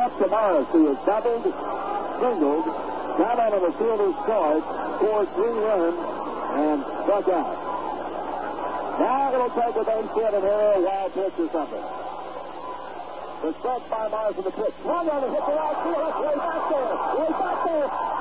up to Morris, who has doubled, singled, got out of the fielder's scored, scored 3 runs, and struck out. Now it'll take a base hit and here a wild pitch or something. The stretch by Morris in the pitch. One runner hit the right field. That's way back there. Way back there.